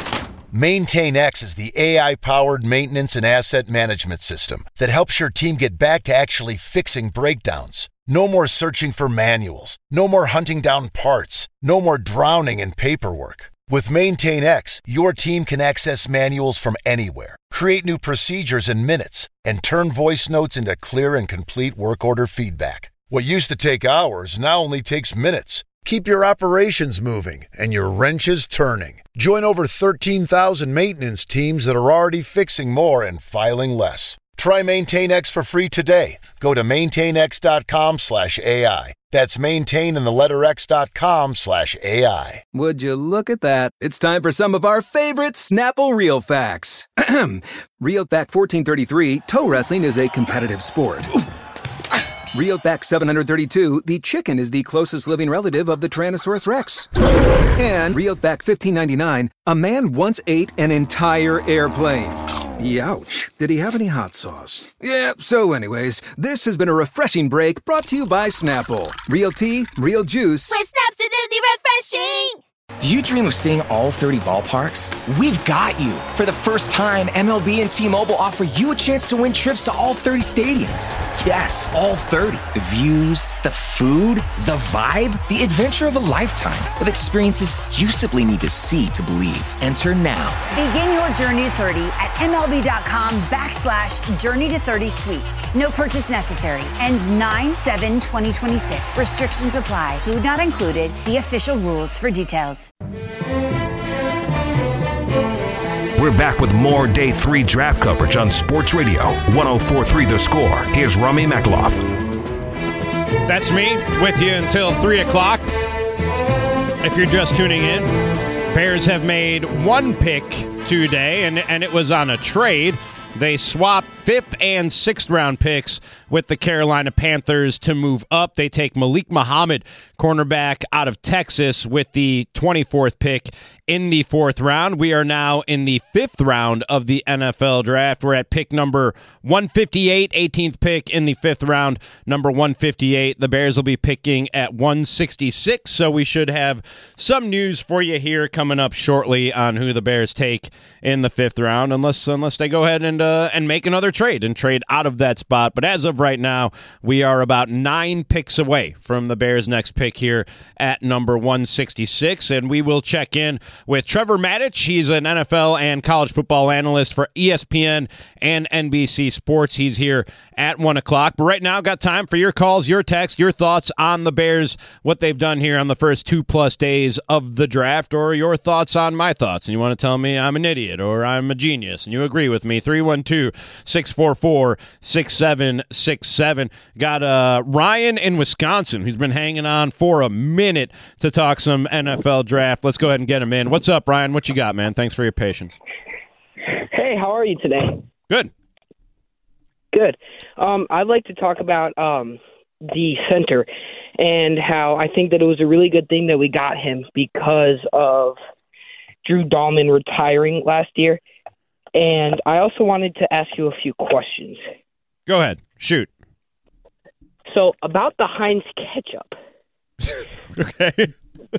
S3: MaintainX is the A I-powered maintenance and asset management system that helps your team get back to actually fixing breakdowns. No more searching for manuals. No more hunting down parts. No more drowning in paperwork. With MaintainX, your team can access manuals from anywhere, create new procedures in minutes, and turn voice notes into clear and complete work order feedback. What used to take hours now only takes minutes. Keep your operations moving and your wrenches turning. Join over thirteen thousand maintenance teams that are already fixing more and filing less. Try MaintainX for free today. Go to maintainx.com slash AI. That's maintain in the letter x.com slash AI.
S4: Would you look at that? It's time for some of our favorite Snapple Real Facts. Real Fact fourteen thirty-three, toe wrestling is a competitive sport. Real Fact seven hundred thirty-two, the chicken is the closest living relative of the Tyrannosaurus Rex. And Real Fact fifteen ninety-nine, a man once ate an entire airplane. Youch. Did he have any hot sauce? Yeah, so anyways, this has been a refreshing break brought to you by Snapple. Real tea, real juice.
S5: With Snaps, it's refreshing!
S9: Do you dream of seeing all thirty ballparks? We've got you. For the first time, M L B and T-Mobile offer you a chance to win trips to all thirty stadiums. Yes, all thirty. The views, the food, the vibe, the adventure of a lifetime. With experiences you simply need to see to believe. Enter now.
S10: Begin your journey to thirty at MLB.com backslash journey to thirty sweeps. No purchase necessary. Ends nine seven twenty twenty-six. Restrictions apply. Food not included. See official rules for details.
S6: We're back with more Day three draft coverage on Sports Radio one oh four point three The Score. Here's Rami Makaloff.
S7: That's me with you until three o'clock. If you're just tuning in, Bears have made one pick today, and, and it was on a trade. They swapped fifth and sixth round picks with the Carolina Panthers to move up. They take Malik Muhammad, cornerback out of Texas, with the twenty-fourth pick in the fourth round. We are now in the fifth round of the N F L draft. We're at pick number one fifty-eight, eighteenth pick in the fifth round, number one fifty-eight. The Bears will be picking at one sixty-six, so we should have some news for you here coming up shortly on who the Bears take in the fifth round, unless unless they go ahead and uh, and make another trade and trade out of that spot. But as of right now, we are about nine picks away from the Bears' next pick here at number one sixty-six. And we will check in with Trevor Matich. He's an N F L and college football analyst for E S P N and N B C Sports. He's here at one o'clock. But right now, got time for your calls, your texts, your thoughts on the Bears, what they've done here on the first two-plus days of the draft, or your thoughts on my thoughts. And you want to tell me I'm an idiot or I'm a genius, and you agree with me. three one two, six four four, six seven six seven. Got uh, Ryan in Wisconsin, who's been hanging on for a minute to talk some N F L draft. Let's go ahead and get him in. What's up, Ryan? What you got, man? Thanks for your patience.
S13: Hey, how are you today?
S7: Good.
S13: Good. Um, I'd like to talk about um, the center and how I think that it was a really good thing that we got him because of Drew Dahlman retiring last year. And I also wanted to ask you a few questions.
S7: Go ahead. Shoot.
S13: So, about the Heinz ketchup.
S7: Okay.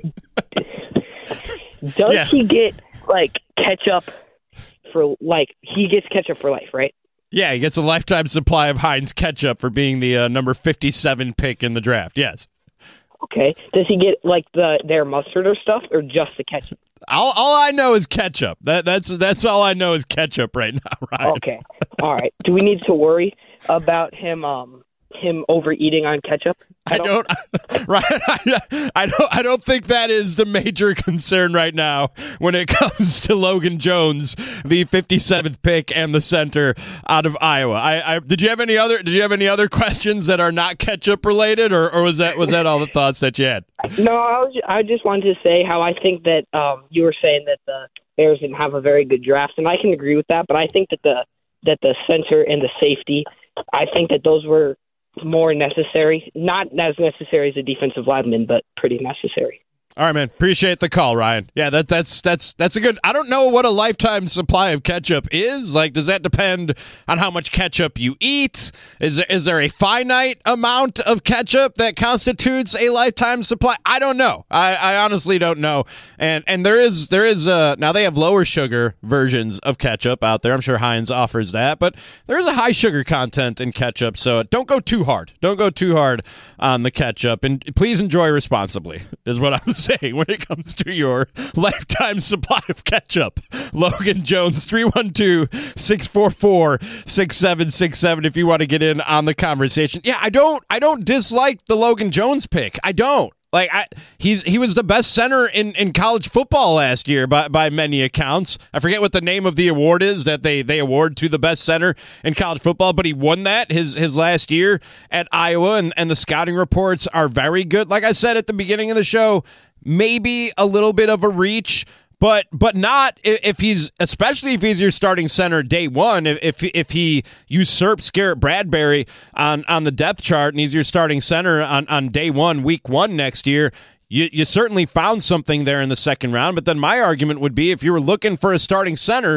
S13: Does
S7: yeah.
S13: he get, like, ketchup for, like, he gets ketchup for life, right?
S7: Yeah, he gets a lifetime supply of Heinz ketchup for being the uh, number fifty-seven pick in the draft. Yes.
S13: Okay. Does he get like the their mustard or stuff, or just the ketchup?
S7: All, all I know is ketchup. That that's that's all I know is ketchup right now, Ryan.
S13: Okay. All right. Do we need to worry about him um him overeating on ketchup?
S7: I don't, right? I, I don't. I don't think that is the major concern right now when it comes to Logan Jones, the fifty-seventh pick and the center out of Iowa. I, I did you have any other? Did you have any other questions that are not ketchup related, or, or was that was that all the thoughts that you had?
S13: No, I was. I just wanted to say how I think that um, you were saying that the Bears didn't have a very good draft, and I can agree with that. But I think that the that the center and the safety, I think that those were more necessary, not as necessary as a defensive lineman, but pretty necessary.
S7: All right, man. Appreciate the call, Ryan. Yeah, that that's that's that's a good. I don't know what a lifetime supply of ketchup is. Like, does that depend on how much ketchup you eat? Is there is there a finite amount of ketchup that constitutes a lifetime supply? I don't know. I, I honestly don't know. And and there is there is uh now they have lower sugar versions of ketchup out there. I'm sure Heinz offers that, but there is a high sugar content in ketchup. So don't go too hard. Don't go too hard on the ketchup, and please enjoy responsibly. Is what I'm saying. Saying when it comes to your lifetime supply of ketchup. Logan Jones, three one two, six four four, six seven six seven if you want to get in on the conversation. Yeah, I don't I don't dislike the Logan Jones pick. I don't. Like I, he's he was the best center in, in college football last year by, by many accounts. I forget what the name of the award is that they, they award to the best center in college football, but he won that his his last year at Iowa, and, and the scouting reports are very good. Like I said at the beginning of the show, maybe a little bit of a reach, but but not if he's, especially if he's your starting center day one. If if he usurps Garrett Bradbury on, on the depth chart and he's your starting center on, on day one, week one next year, you you certainly found something there in the second round. But then my argument would be, if you were looking for a starting center,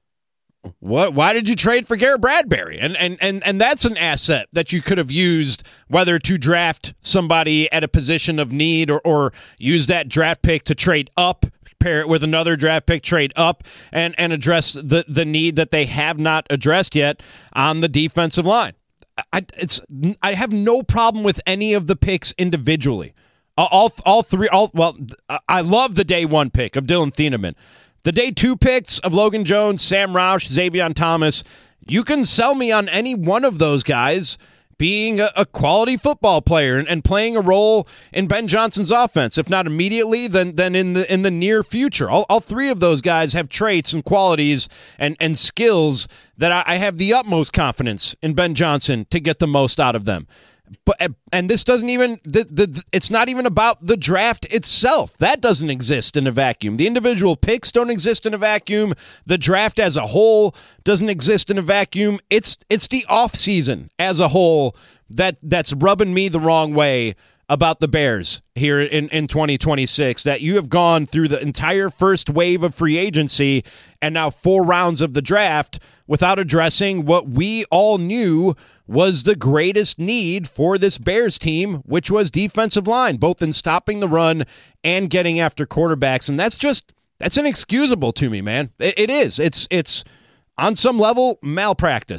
S7: What? Why did you trade for Garrett Bradbury? And and and and that's an asset that you could have used, whether to draft somebody at a position of need, or, or use that draft pick to trade up, pair it with another draft pick, trade up, and, and address the, the need that they have not addressed yet on the defensive line. I it's I have no problem with any of the picks individually. All all three. All well, I love the day one pick of Dylan Thieneman. The day two picks of Logan Jones, Sam Roush, Xavier Thomas, you can sell me on any one of those guys being a, a quality football player and, and playing a role in Ben Johnson's offense. If not immediately, then then in the in the near future. All, all three of those guys have traits and qualities and, and skills that I, I have the utmost confidence in Ben Johnson to get the most out of them. But and this doesn't even the, the it's not even about the draft itself. That doesn't exist in a vacuum. The individual picks don't exist in a vacuum. The draft as a whole doesn't exist in a vacuum. It's it's the offseason as a whole that that's rubbing me the wrong way about the Bears here in, in twenty twenty-six, that you have gone through the entire first wave of free agency and now four rounds of the draft without addressing what we all knew was the greatest need for this Bears team, which was defensive line, both in stopping the run and getting after quarterbacks. And that's just, that's inexcusable to me, man. It, it is. It's, it's on some level malpractice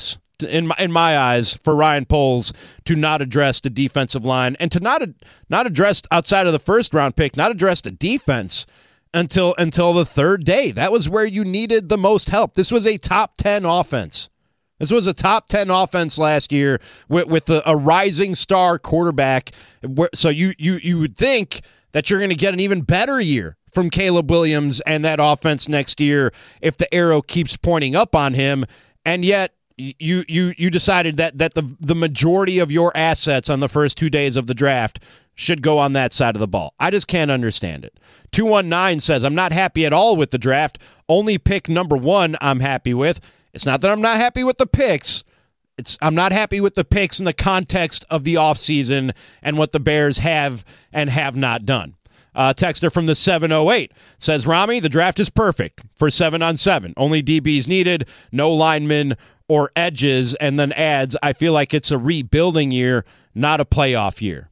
S7: honest, in my, in my eyes, for Ryan Poles to not address the defensive line and to not not address outside of the first round pick, not address the defense until until the third day. That was where you needed the most help. This was a top ten offense. This was a top ten offense last year with, with a, a rising star quarterback. So you you you would think that you're going to get an even better year from Caleb Williams and that offense next year if the arrow keeps pointing up on him. And yet you you you decided that that the the majority of your assets on the first two days of the draft should go on that side of the ball. I just can't understand it. two one nine says, I'm not happy at all with the draft. Only pick number one I'm happy with. It's not that I'm not happy with the picks. It's I'm not happy with the picks in the context of the offseason and what the Bears have and have not done. Uh, texter from the seven oh eight says, Rami, the draft is perfect for seven on seven. Only D Bs needed, no linemen or edges, and then adds, I feel like it's a rebuilding year, not a playoff year.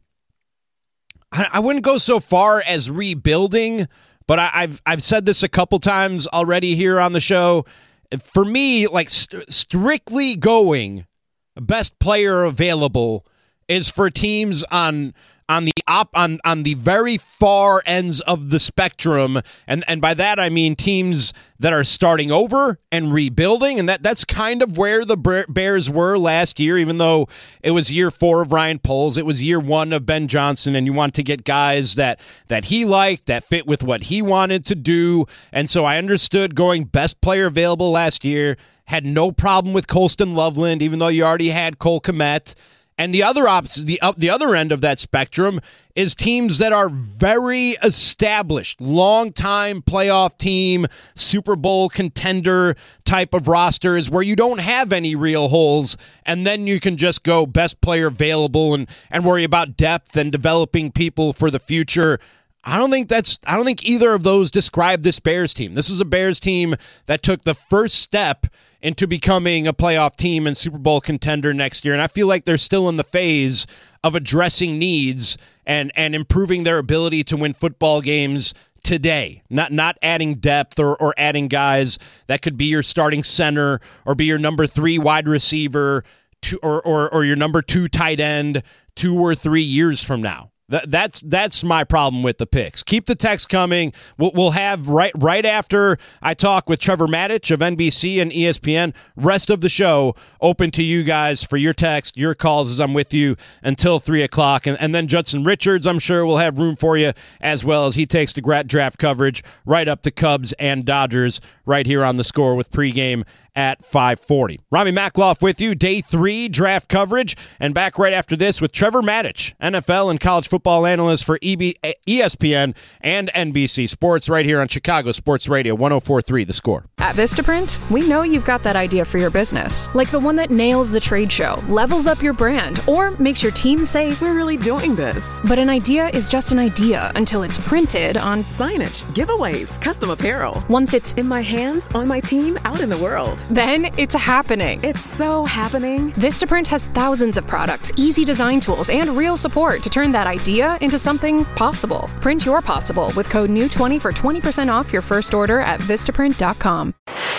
S7: I, I wouldn't go so far as rebuilding, but I, I've I've said this a couple times already here on the show. For me, like st- strictly going best player available is for teams on on the op on on the very far ends of the spectrum, and and by that I mean teams that are starting over and rebuilding, and that that's kind of where the Bears were last year. Even though it was year four of Ryan Poles, it was year one of Ben Johnson, and you want to get guys that that he liked, that fit with what he wanted to do, and so I understood going best player available last year. Had no problem with Colston Loveland, even though you already had Cole Kmet. And the other opposite, the up, the other end of that spectrum is teams that are very established, long-time playoff team, Super Bowl contender type of rosters where you don't have any real holes, and then you can just go best player available and, and worry about depth and developing people for the future. I don't think that's I don't think either of those describe this Bears team. This is a Bears team that took the first step into becoming a playoff team and Super Bowl contender next year. And I feel like they're still in the phase of addressing needs and, and improving their ability to win football games today, not not adding depth or, or adding guys that could be your starting center or be your number three wide receiver to, or, or, or your number two tight end two or three years from now. That, that's that's my problem with the picks. Keep the text coming. We'll, we'll have right right after I talk with Trevor Maddich of N B C and E S P N. Rest of the show open to you guys for your text, your calls as I'm with you until three o'clock. And, and then Judson Richards, I'm sure, will have room for you as well as he takes the draft coverage right up to Cubs and Dodgers right here on The Score with pregame at five forty. Rami Makloff with you, day three draft coverage, and back right after this with Trevor Maddich, N F L and college football analyst for E B, E S P N and N B C Sports right here on Chicago Sports Radio one oh four point three The Score.
S1: At Vistaprint, we know you've got that idea for your business, like the one that nails the trade show, levels up your brand, or makes your team say,
S2: we're really doing this.
S1: But an idea is just an idea until it's printed on
S2: signage, giveaways, custom apparel.
S1: Once it's
S2: in my hands, on my team, out in the world.
S1: Then it's happening.
S2: It's so happening.
S1: Vistaprint has thousands of products, easy design tools, and real support to turn that idea into something possible. Print your possible with code new twenty for twenty percent off your first order at vistaprint dot com.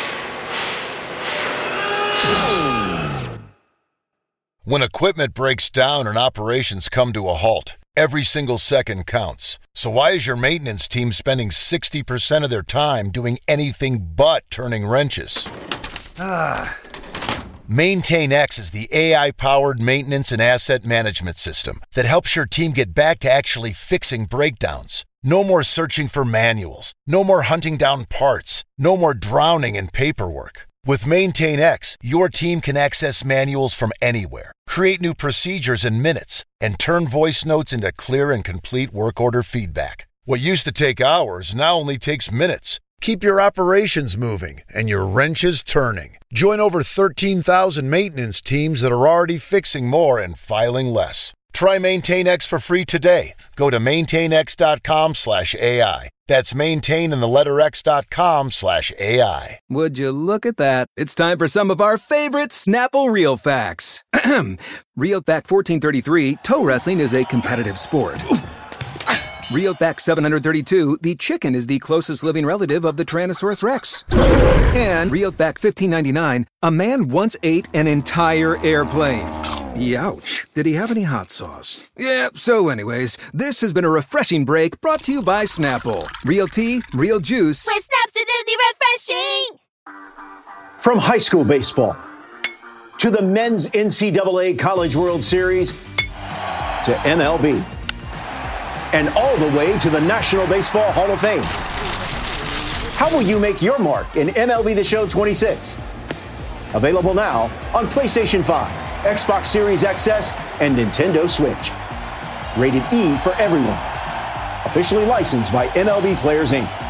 S3: When equipment breaks down and operations come to a halt, every single second counts. So why is your maintenance team spending sixty percent of their time doing anything but turning wrenches? Ah. MaintainX is the A I-powered maintenance and asset management system that helps your team get back to actually fixing breakdowns. No more searching for manuals. No more hunting down parts. No more drowning in paperwork. With MaintainX, your team can access manuals from anywhere, create new procedures in minutes, and turn voice notes into clear and complete work order feedback. What used to take hours now only takes minutes. Keep your operations moving and your wrenches turning. Join over thirteen thousand maintenance teams that are already fixing more and filing less. Try MaintainX for free today. Go to maintainx.com slash AI. That's maintain and the letter X dot com slash AI.
S4: Would you look at that? It's time for some of our favorite Snapple Real Facts. Real Fact fourteen thirty-three, toe wrestling is a competitive sport. Realback seven thirty-two, the chicken is the closest living relative of the Tyrannosaurus rex. And Realback fifteen ninety-nine, a man once ate an entire airplane. Youch. Did he have any hot sauce? Yeah, so anyways, this has been a refreshing break brought to you by Snapple. Real tea, real juice.
S5: With Snap's refreshing!
S14: From high school baseball to the men's N C double A College World Series to M L B and all the way to the National Baseball Hall of Fame. How will you make your mark in M L B The Show twenty-six? Available now on PlayStation five, Xbox Series X S, and Nintendo Switch. Rated E for everyone. Officially licensed by M L B Players, Incorporated.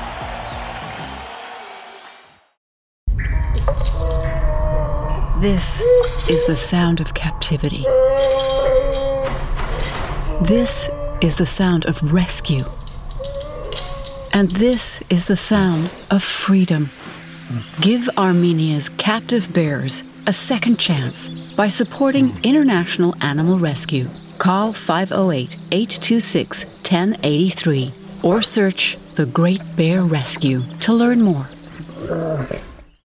S15: This is the sound of captivity. This is the sound of rescue. And this is the sound of freedom. Give Armenia's captive bears a second chance by supporting International Animal Rescue. Call five oh eight, eight two six, one oh eight three or search The Great Bear Rescue to learn more.